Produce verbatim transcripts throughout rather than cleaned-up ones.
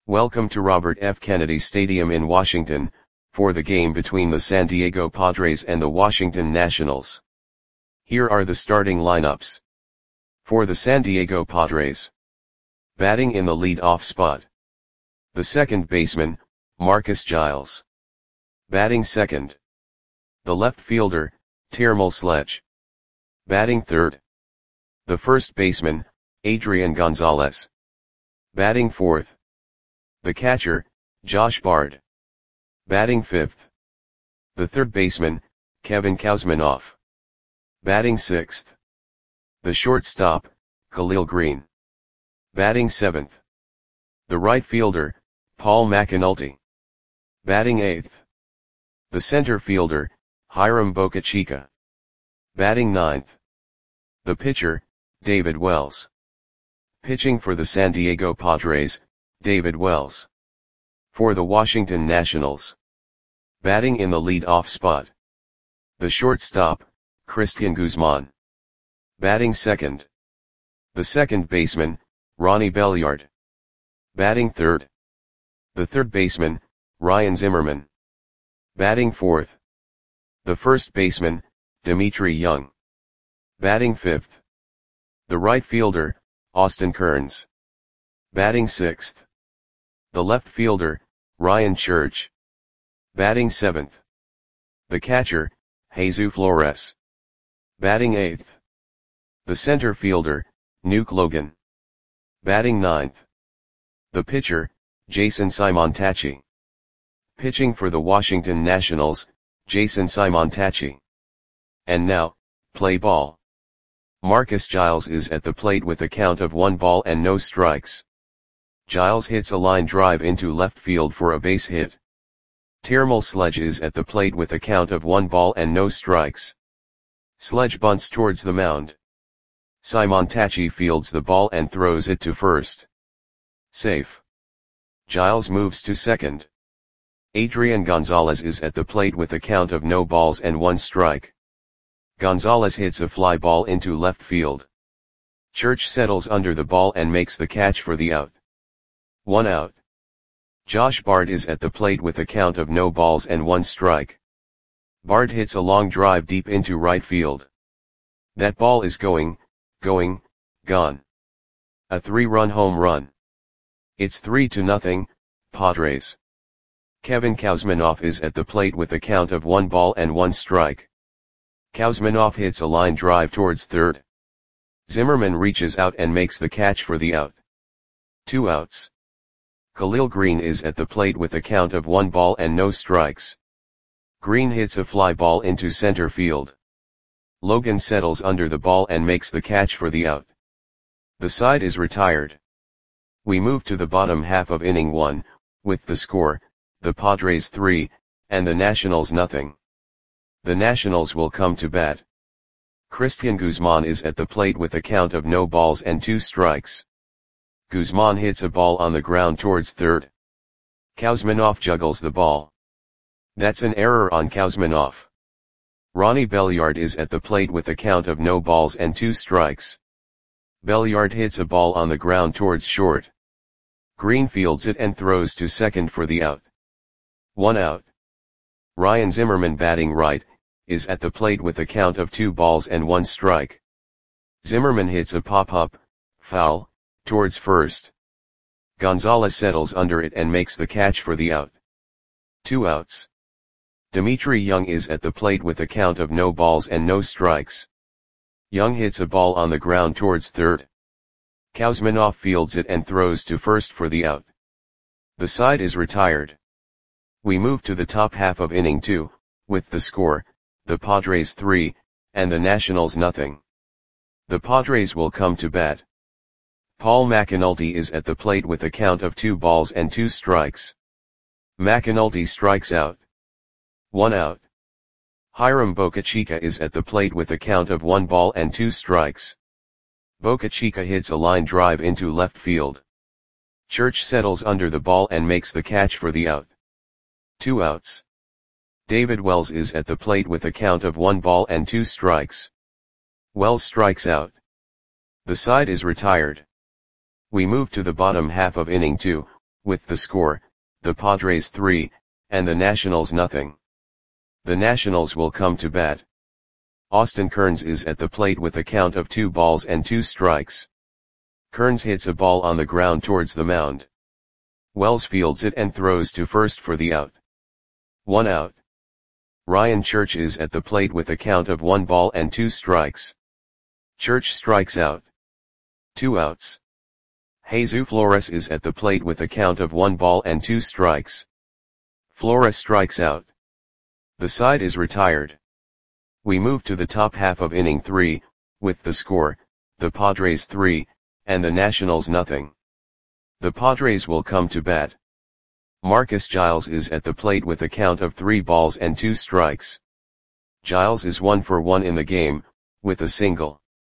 Welcome to Robert F. Kennedy Stadium in Washington, for the game between the San Diego Padres and the Washington Nationals. Here are the starting lineups. For the San Diego Padres. Batting in the lead-off spot. The second baseman, Marcus Giles. Batting second. The left fielder, Termel Sledge. Batting third. The first baseman, Adrian Gonzalez. Batting fourth. The catcher, Josh Bard. Batting fifth. The third baseman, Kevin Kouzmanoff. Batting sixth. The shortstop, Khalil Greene. Batting seventh. The right fielder, Paul McAnulty. Batting eighth. The center fielder, Hiram Bocachica. Batting ninth. The pitcher, David Wells. Pitching for the San Diego Padres, David Wells. For the Washington Nationals. Batting in the lead-off spot. The shortstop, Cristian Guzman. Batting second. The second baseman, Ronnie Belliard. Batting third. The third baseman, Ryan Zimmerman. Batting fourth. The first baseman, Dmitri Young. Batting fifth. The right fielder, Austin Kearns. Batting sixth. The left fielder, Ryan Church. Batting seventh. The catcher, Jesus Flores. Batting eighth. The center fielder, Nuke Logan. Batting ninth. The pitcher, Jason Simontacchi. Pitching for the Washington Nationals, Jason Simontacchi. And now, play ball. Marcus Giles is at the plate with a count of one ball and no strikes. Giles hits a line drive into left field for a base hit. Termel Sledge is at the plate with a count of one ball and no strikes. Sledge bunts towards the mound. Simontacchi fields the ball and throws it to first. Safe. Giles moves to second. Adrian Gonzalez is at the plate with a count of no balls and one strike. Gonzalez hits a fly ball into left field. Church settles under the ball and makes the catch for the out. One out. Josh Bard is at the plate with a count of no balls and one strike. Bard hits a long drive deep into right field. That ball is going, going, gone. A three-run home run. It's three to nothing, Padres. Kevin Kouzmanoff is at the plate with a count of one ball and one strike. Kouzmanoff hits a line drive towards third. Zimmerman reaches out and makes the catch for the out. Two outs. Khalil Greene is at the plate with a count of one ball and no strikes. Greene hits a fly ball into center field. Logan settles under the ball and makes the catch for the out. The side is retired. We move to the bottom half of inning one, with the score, the Padres three, and the Nationals nothing. The Nationals will come to bat. Cristian Guzman is at the plate with a count of no balls and two strikes. Guzman hits a ball on the ground towards third. Kouzmanoff juggles the ball. That's an error on Kouzmanoff. Ronnie Belliard is at the plate with a count of no balls and two strikes. Belliard hits a ball on the ground towards short. Greene fields it and throws to second for the out. One out. Ryan Zimmerman, batting right, is at the plate with a count of two balls and one strike. Zimmerman hits a pop-up, foul, towards first. Gonzalez settles under it and makes the catch for the out. Two outs. Dmitri Young is at the plate with a count of no balls and no strikes. Young hits a ball on the ground towards third. Kouzmanoff fields it and throws to first for the out. The side is retired. We move to the top half of inning two, with the score, the Padres three, and the Nationals nothing. The Padres will come to bat. Paul McAnulty is at the plate with a count of two balls and two strikes. McAnulty strikes out. One out. Hiram Bocachica is at the plate with a count of one ball and two strikes. Bocachica hits a line drive into left field. Church settles under the ball and makes the catch for the out. Two outs. David Wells is at the plate with a count of one ball and two strikes. Wells strikes out. The side is retired. We move to the bottom half of inning two, with the score, the Padres three, and the Nationals nothing. The Nationals will come to bat. Austin Kearns is at the plate with a count of two balls and two strikes. Kearns hits a ball on the ground towards the mound. Wells fields it and throws to first for the out. One out. Ryan Church is at the plate with a count of one ball and two strikes. Church strikes out. Two outs. Jesus Flores is at the plate with a count of one ball and two strikes. Flores strikes out. The side is retired. We move to the top half of inning three, with the score, the Padres three, and the Nationals nothing. The Padres will come to bat. Marcus Giles is at the plate with a count of three balls and two strikes. Giles is one for one in the game, with a single.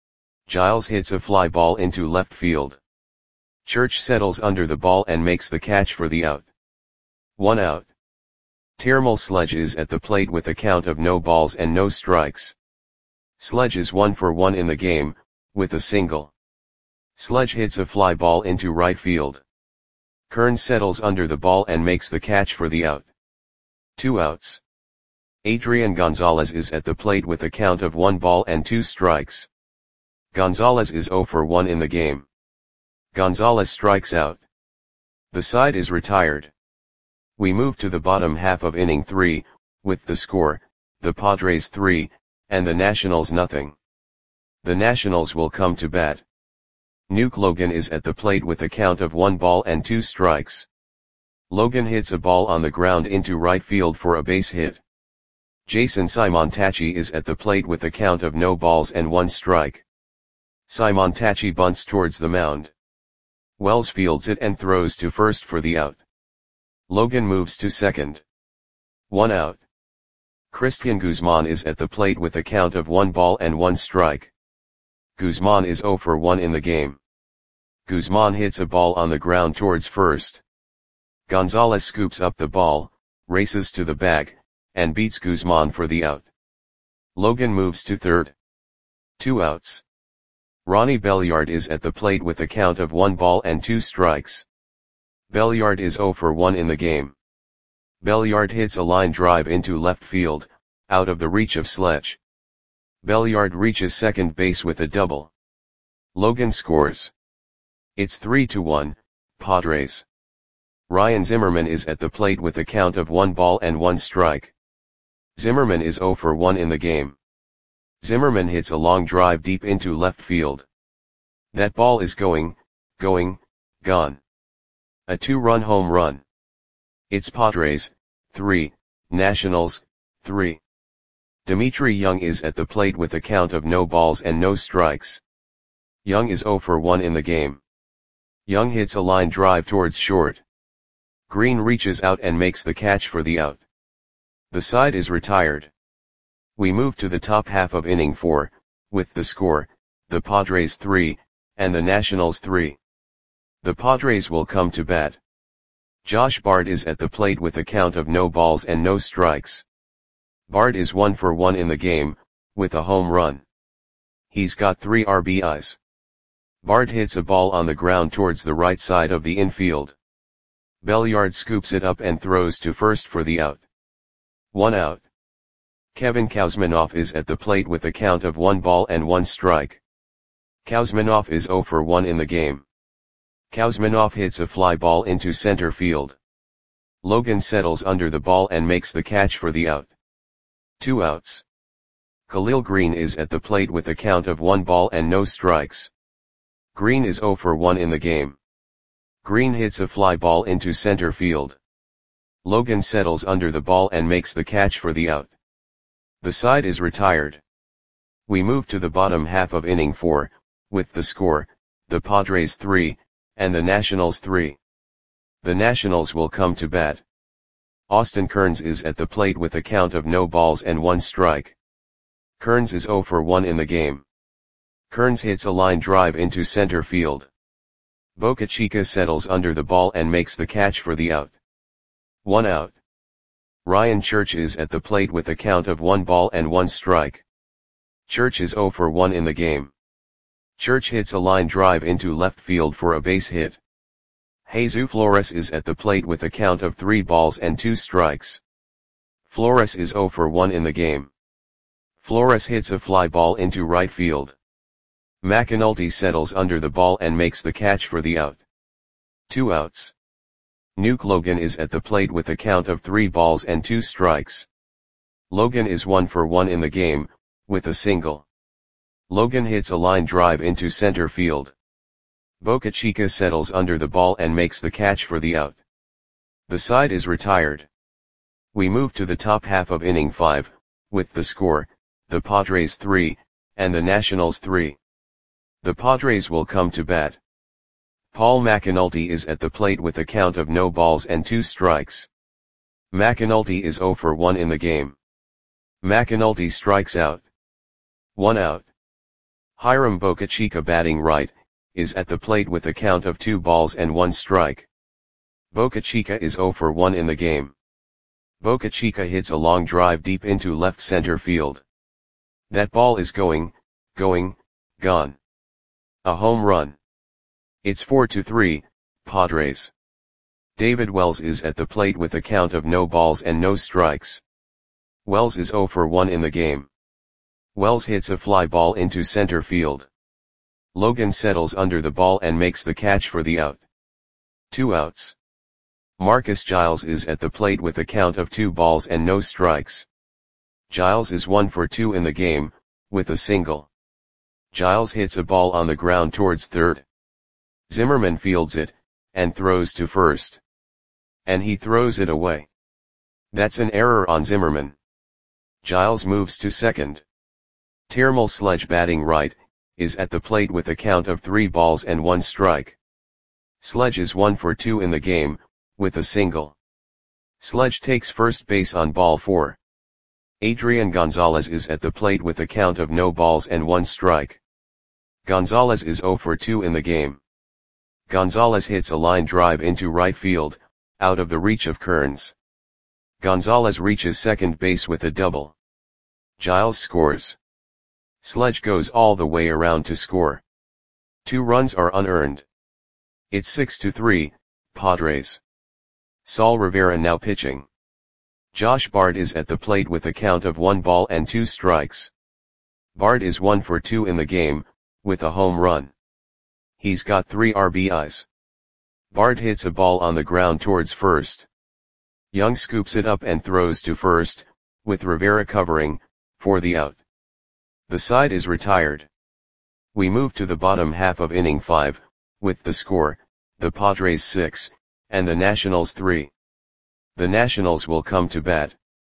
Giles hits a fly ball into left field. Church settles under the ball and makes the catch for the out. One out. Termal Sledge is at the plate with a count of no balls and no strikes. Sledge is one for one in the game, with a single. Sledge hits a fly ball into right field. Kearns settles under the ball and makes the catch for the out. Two outs. Adrian Gonzalez is at the plate with a count of one ball and two strikes. Gonzalez is zero for one in the game. Gonzalez strikes out. The side is retired. We move to the bottom half of inning three, with the score, the Padres three, and the Nationals nothing. The Nationals will come to bat. Nuke Logan is at the plate with a count of one ball and two strikes. Logan hits a ball on the ground into right field for a base hit. Jason Simontacchi is at the plate with a count of no balls and one strike. Simontacchi bunts towards the mound. Wells fields it and throws to first for the out. Logan moves to second. One out. Christian Guzman is at the plate with a count of one ball and one strike. Guzman is zero for one in the game. Guzman hits a ball on the ground towards first. Gonzalez scoops up the ball, races to the bag, and beats Guzman for the out. Logan moves to third. Two outs. Ronnie Belliard is at the plate with a count of one ball and two strikes. Belliard is zero for one in the game. Belliard hits a line drive into left field, out of the reach of Sledge. Belliard reaches second base with a double. Logan scores. It's three to one, Padres. Ryan Zimmerman is at the plate with a count of one ball and one strike. Zimmerman is zero for one in the game. Zimmerman hits a long drive deep into left field. That ball is going, going, gone. A two-run home run. It's Padres, three, Nationals, three. Dimitri Young is at the plate with a count of no balls and no strikes. Young is zero for one in the game. Young hits a line drive towards short. Green reaches out and makes the catch for the out. The side is retired. We move to the top half of inning four, with the score, the Padres three, and the Nationals three. The Padres will come to bat. Josh Bard is at the plate with a count of no balls and no strikes. Bard is one for one in the game, with a home run. He's got three R B Is. Bard hits a ball on the ground towards the right side of the infield. Belliard scoops it up and throws to first for the out. One out. Kevin Kouzmanoff is at the plate with a count of one ball and one strike. Kouzmanoff is zero for one in the game. Kouzmanoff hits a fly ball into center field. Logan settles under the ball and makes the catch for the out. Two outs. Khalil Green is at the plate with a count of one ball and no strikes. Green is zero for one in the game. Green hits a fly ball into center field. Logan settles under the ball and makes the catch for the out. The side is retired. We move to the bottom half of inning four, with the score, the Padres three, and the Nationals three. The Nationals will come to bat. Austin Kearns is at the plate with a count of no balls and one strike. Kearns is zero for one in the game. Kearns hits a line drive into center field. Boca Chica settles under the ball and makes the catch for the out. One out. Ryan Church is at the plate with a count of one ball and one strike. Church is zero for one in the game. Church hits a line drive into left field for a base hit. Jesus Flores is at the plate with a count of three balls and two strikes. Flores is zero for one in the game. Flores hits a fly ball into right field. McAnulty settles under the ball and makes the catch for the out. Two outs. Nuke Logan is at the plate with a count of three balls and two strikes. Logan is one for one in the game, with a single. Logan hits a line drive into center field. Boca Chica settles under the ball and makes the catch for the out. The side is retired. We move to the top half of inning five, with the score, the Padres three, and the Nationals three. The Padres will come to bat. Paul McAnulty is at the plate with a count of no balls and two strikes. McAnulty is zero for one in the game. McAnulty strikes out. One out. Hiram Boca Chica, batting right, is at the plate with a count of two balls and one strike. Boca Chica is zero for one in the game. Boca Chica hits a long drive deep into left center field. That ball is going, going, gone. A home run. It's four to three, Padres. David Wells is at the plate with a count of no balls and no strikes. Wells is zero for one in the game. Wells hits a fly ball into center field. Logan settles under the ball and makes the catch for the out. Two outs. Marcus Giles is at the plate with a count of two balls and no strikes. Giles is one for two in the game, with a single. Giles hits a ball on the ground towards third. Zimmerman fields it, and throws to first. And he throws it away. That's an error on Zimmerman. Giles moves to second. Termal Sledge, batting right, is at the plate with a count of three balls and one strike. Sledge is one for two in the game, with a single. Sledge takes first base on ball four. Adrian Gonzalez is at the plate with a count of no balls and one strike. Gonzalez is zero for two in the game. Gonzalez hits a line drive into right field, out of the reach of Kearns. Gonzalez reaches second base with a double. Giles scores. Sledge goes all the way around to score. Two runs are unearned. It's six to three, Padres. Saul Rivera now pitching. Josh Bard is at the plate with a count of one ball and two strikes. Bard is one for two in the game, with a home run. He's got three R B Is. Bard hits a ball on the ground towards first. Young scoops it up and throws to first, with Rivera covering, for the out. The side is retired. We move to the bottom half of inning five, with the score, the Padres six, and the Nationals three. The Nationals will come to bat.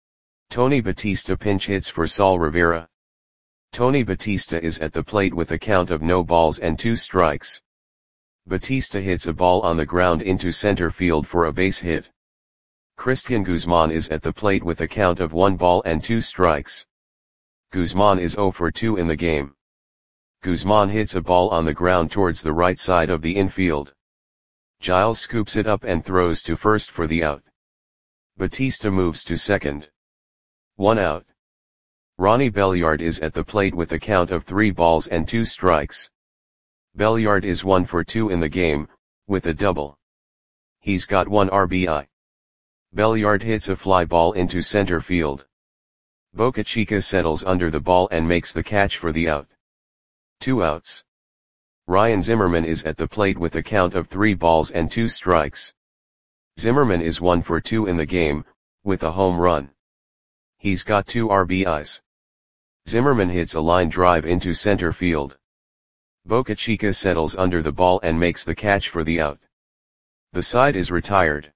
Tony Batista pinch hits for Saul Rivera. Tony Batista is at the plate with a count of no balls and two strikes. Batista hits a ball on the ground into center field for a base hit. Christian Guzman is at the plate with a count of one ball and two strikes. Guzman is zero for two in the game. Guzman hits a ball on the ground towards the right side of the infield. Giles scoops it up and throws to first for the out. Batista moves to second. One out. Ronnie Belliard is at the plate with a count of three balls and two strikes. Belliard is one for two in the game, with a double. He's got one R B I. Belliard hits a fly ball into center field. Boca Chica settles under the ball and makes the catch for the out. Two outs. Ryan Zimmerman is at the plate with a count of three balls and two strikes. Zimmerman is one for two in the game, with a home run. He's got two R B Is. Zimmerman hits a line drive into center field. Boca Chica settles under the ball and makes the catch for the out. The side is retired.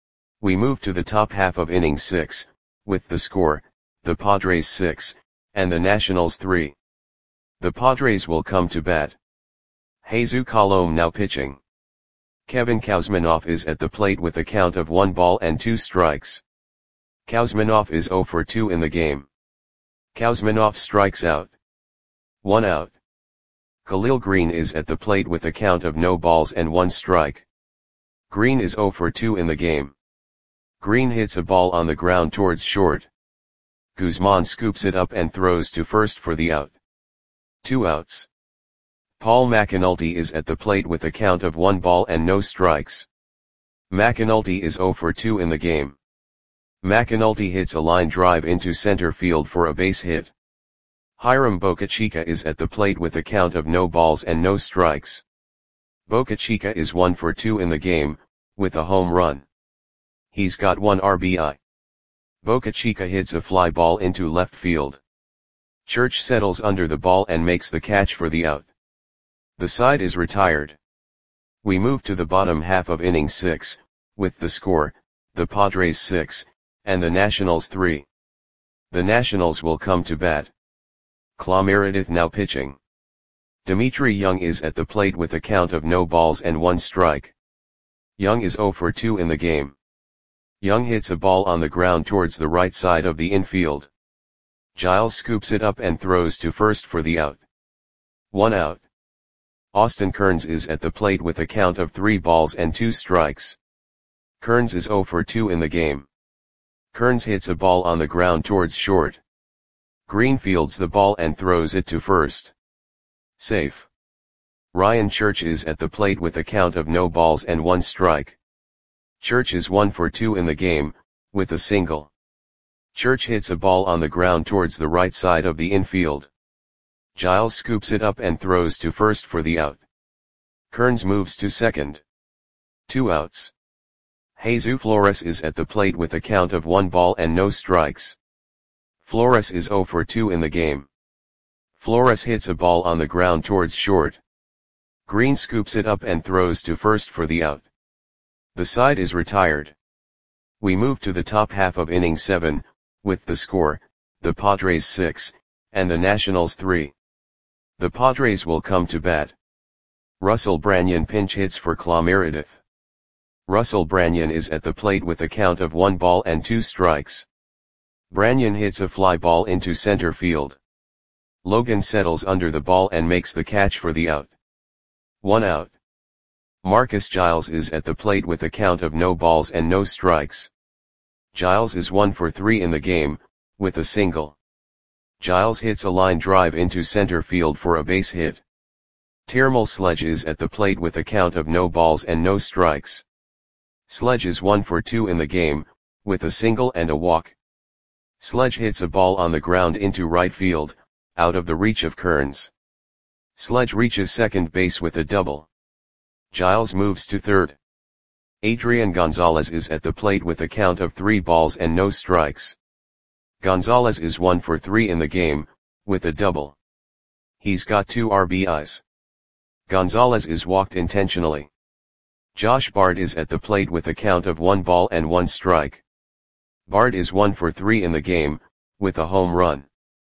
We move to the top half of inning six, with the score, the Padres six, and the Nationals three. The Padres will come to bat. Jesus Colome now pitching. Kevin Kouzmanoff is at the plate with a count of one ball and two strikes. Kouzmanoff is zero for two in the game. Kouzmanoff strikes out. One out. Khalil Green is at the plate with a count of no balls and one strike. Green is zero for two in the game. Green hits a ball on the ground towards short. Guzman scoops it up and throws to first for the out. Two outs. Paul McAnulty is at the plate with a count of one ball and no strikes. McAnulty is zero for two in the game. McAnulty hits a line drive into center field for a base hit. Hiram Bocachica is at the plate with a count of no balls and no strikes. Bocachica is one for two in the game, with a home run. He's got one R B I. Bocachica hits a fly ball into left field. Church settles under the ball and makes the catch for the out. The side is retired. We move to the bottom half of inning six, with the score, the Padres six, and the Nationals three. The Nationals will come to bat. Clay Meredith now pitching. Dimitri Young is at the plate with a count of no balls and one strike. Young is zero for two in the game. Young hits a ball on the ground towards the right side of the infield. Giles scoops it up and throws to first for the out. One out. Austin Kearns is at the plate with a count of three balls and two strikes. Kearns is zero for two in the game. Kearns hits a ball on the ground towards short. Green fields the ball and throws it to first. Safe. Ryan Church is at the plate with a count of no balls and one strike. Church is one for two in the game, with a single. Church hits a ball on the ground towards the right side of the infield. Giles scoops it up and throws to first for the out. Kearns moves to second. Two outs. Jesus Flores is at the plate with a count of one ball and no strikes. Flores is zero for two in the game. Flores hits a ball on the ground towards short. Green scoops it up and throws to first for the out. The side is retired. We move to the top half of inning seven, with the score, the Padres six, and the Nationals three. The Padres will come to bat. Russell Branyan pinch hits for Clay Meredith. Russell Branyan is at the plate with a count of one ball and two strikes. Branyan hits a fly ball into center field. Logan settles under the ball and makes the catch for the out. One out. Marcus Giles is at the plate with a count of no balls and no strikes. Giles is one for three in the game, with a single. Giles hits a line drive into center field for a base hit. Termal Sledge is at the plate with a count of no balls and no strikes. Sledge is one for two in the game, with a single and a walk. Sledge hits a ball on the ground into right field, out of the reach of Kearns. Sledge reaches second base with a double. Giles moves to third. Adrian Gonzalez is at the plate with a count of three balls and no strikes. Gonzalez is one for three in the game, with a double. He's got two R B Is. Gonzalez is walked intentionally. Josh Bard is at the plate with a count of one ball and one strike. Bard is one for three in the game, with a home run.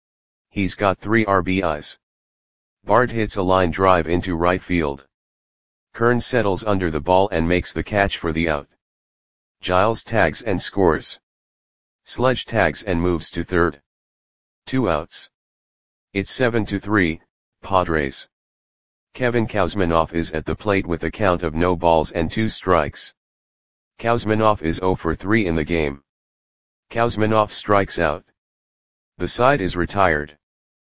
He's got three R B Is. Bard hits a line drive into right field. Kearns settles under the ball and makes the catch for the out. Giles tags and scores. Sledge tags and moves to third. Two outs. It's seven to three, Padres. Kevin Kouzmanoff is at the plate with a count of no balls and two strikes. Kouzmanoff is zero for three in the game. Kouzmanoff strikes out. The side is retired.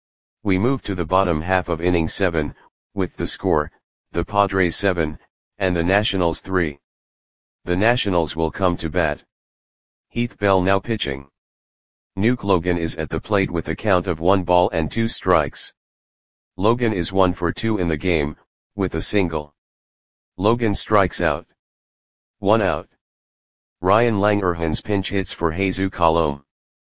We move to the bottom half of inning seven, with the score, the Padres seven, and the Nationals three. The Nationals will come to bat. Heath Bell now pitching. Nuke Logan is at the plate with a count of one ball and two strikes. Logan is one for two in the game, with a single. Logan strikes out. One out. Ryan Langerhans pinch hits for Jesus Colom.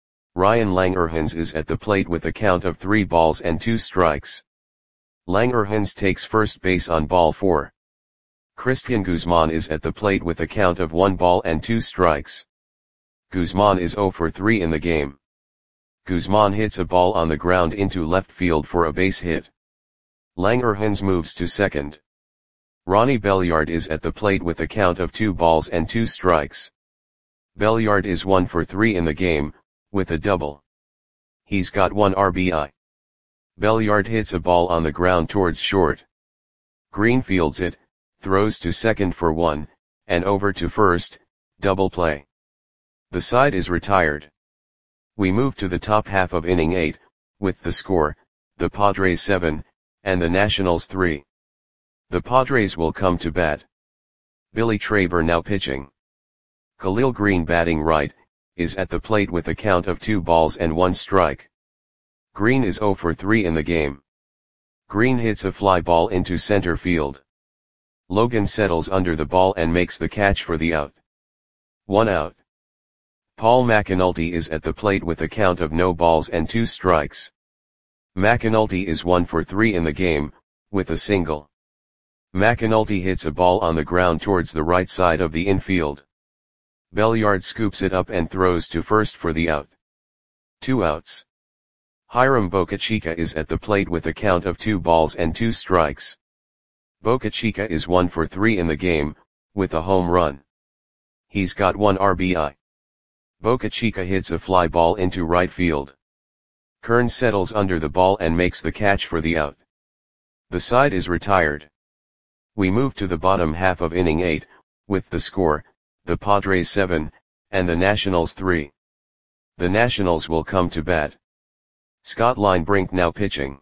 Ryan Langerhans is at the plate with a count of three balls and two strikes. Langerhans takes first base on ball four. Christian Guzman is at the plate with a count of one ball and two strikes. Guzman is zero for three in the game. Guzman hits a ball on the ground into left field for a base hit. Langerhans moves to second. Ronnie Belliard is at the plate with a count of two balls and two strikes. Belliard is one for three in the game, with a double. He's got one R B I. Belliard hits a ball on the ground towards short. Green fields it, throws to second for one, and over to first, double play. The side is retired. We move to the top half of inning eight, with the score, the Padres seven, and the Nationals three. The Padres will come to bat. Billy Traber now pitching. Khalil Green batting right, is at the plate with a count of two balls and one strike. Green is zero for three in the game. Green hits a fly ball into center field. Logan settles under the ball and makes the catch for the out. One out. Paul McAnulty is at the plate with a count of no balls and two strikes. McAnulty is one for three in the game, with a single. McAnulty hits a ball on the ground towards the right side of the infield. Belliard scoops it up and throws to first for the out. Two outs. Hiram Bocachica is at the plate with a count of two balls and two strikes. Bocachica is one for three in the game, with a home run. He's got one R B I. Bocachica hits a fly ball into right field. Kearns settles under the ball and makes the catch for the out. The side is retired. We move to the bottom half of inning eight, with the score, the Padres seven, and the Nationals three. The Nationals will come to bat. Scott Linebrink now pitching.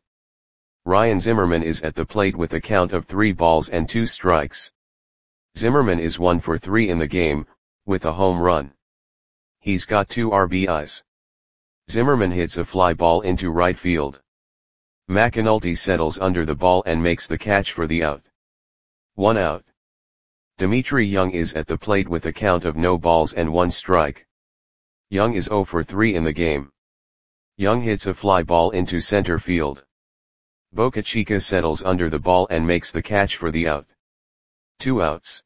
Ryan Zimmerman is at the plate with a count of three balls and two strikes. Zimmerman is one for three in the game, with a home run. He's got two R B Is. Zimmerman hits a fly ball into right field. McAnulty settles under the ball and makes the catch for the out. One out. Dimitri Young is at the plate with a count of no balls and one strike. Young is zero for three in the game. Young hits a fly ball into center field. Bocachica settles under the ball and makes the catch for the out. Two outs.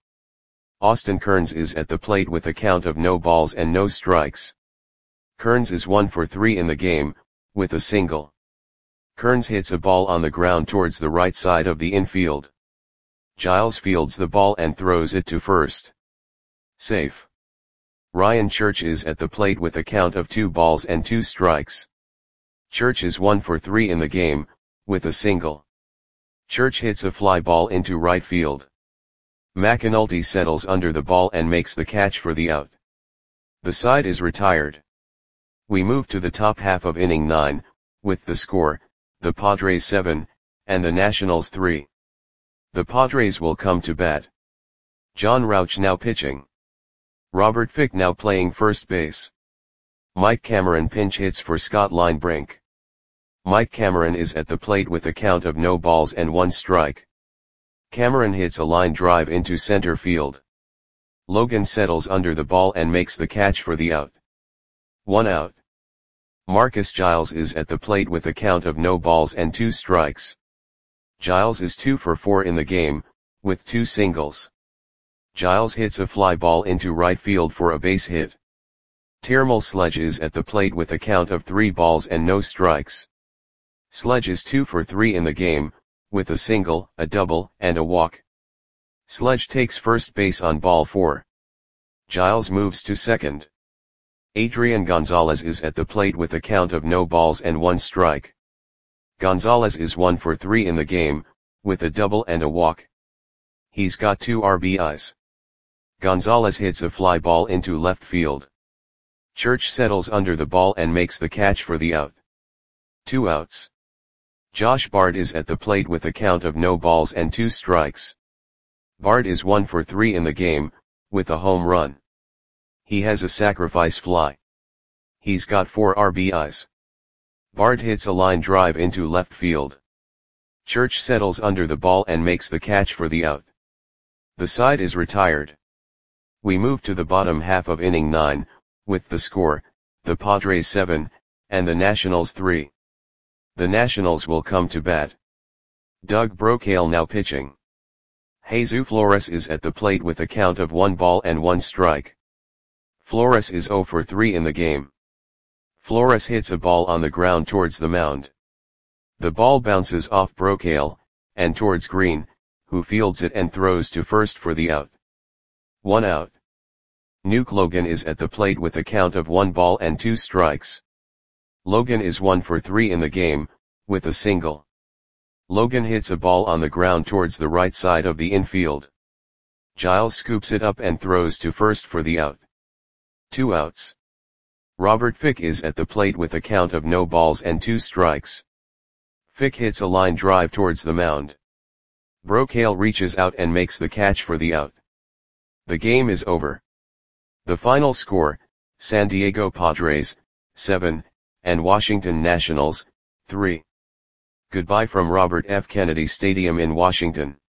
Austin Kearns is at the plate with a count of no balls and no strikes. Kearns is one for three in the game, with a single. Kearns hits a ball on the ground towards the right side of the infield. Giles fields the ball and throws it to first. Safe. Ryan Church is at the plate with a count of two balls and two strikes. Church is one for three in the game, with a single. Church hits a fly ball into right field. McAnulty settles under the ball and makes the catch for the out. The side is retired. We move to the top half of inning nine, with the score, the Padres seven, and the Nationals three. The Padres will come to bat. John Rauch now pitching. Robert Fick now playing first base. Mike Cameron pinch hits for Scott Linebrink. Mike Cameron is at the plate with a count of no balls and one strike. Cameron hits a line drive into center field. Logan settles under the ball and makes the catch for the out. One out. Marcus Giles is at the plate with a count of no balls and two strikes. Giles is two for four in the game, with two singles. Giles hits a fly ball into right field for a base hit. Termal Sledge is at the plate with a count of three balls and no strikes. Sledge is two for three in the game, with a single, a double, and a walk. Sledge takes first base on ball four. Giles moves to second. Adrian Gonzalez is at the plate with a count of no balls and one strike. Gonzalez is one for three in the game, with a double and a walk. He's got two R B Is. Gonzalez hits a fly ball into left field. Church settles under the ball and makes the catch for the out. Two outs. Josh Bard is at the plate with a count of no balls and two strikes. Bard is one for three in the game, with a home run. He has a sacrifice fly. He's got four R B Is. Bard hits a line drive into left field. Church settles under the ball and makes the catch for the out. The side is retired. We move to the bottom half of inning nine, with the score, the Padres seven, and the Nationals three. The Nationals will come to bat. Doug Brocail now pitching. Jesus Flores is at the plate with a count of one ball and one strike. Flores is zero for three in the game. Flores hits a ball on the ground towards the mound. The ball bounces off Brocail, and towards Green, who fields it and throws to first for the out. One out. Nuke Logan is at the plate with a count of one ball and two strikes. Logan is one for three in the game, with a single. Logan hits a ball on the ground towards the right side of the infield. Giles scoops it up and throws to first for the out. Two outs. Robert Fick is at the plate with a count of no balls and two strikes. Fick hits a line drive towards the mound. Brocail reaches out and makes the catch for the out. The game is over. The final score, San Diego Padres, seven, and Washington Nationals, three. Goodbye from Robert F. Kennedy Stadium in Washington.